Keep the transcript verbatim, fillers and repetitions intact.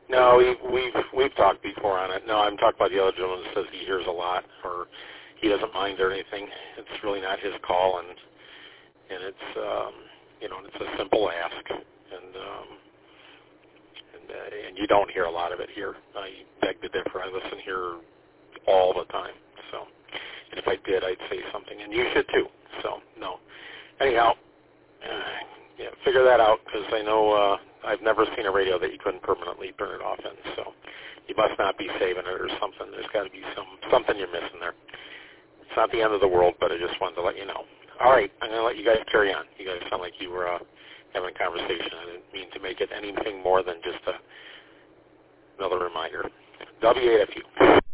No, we, we've we've talked before on it. No, I'm talking about the other gentleman that says he hears a lot, or he doesn't mind or anything. It's really not his call, and and it's um, you know it's a simple ask, and um, and uh, and you don't hear a lot of it here. I beg to differ. I listen here all the time. So, and if I did, I'd say something, and you should too. So, no. Anyhow, uh, yeah, figure that out, because I know uh, I've never seen a radio that you couldn't permanently turn it off in. So, you must not be saving it or something. There's got to be some something you're missing there. It's not the end of the world, but I just wanted to let you know. All right, I'm going to let you guys carry on. You guys sound like you were uh, having a conversation. I didn't mean to make it anything more than just a, another reminder. W A F U.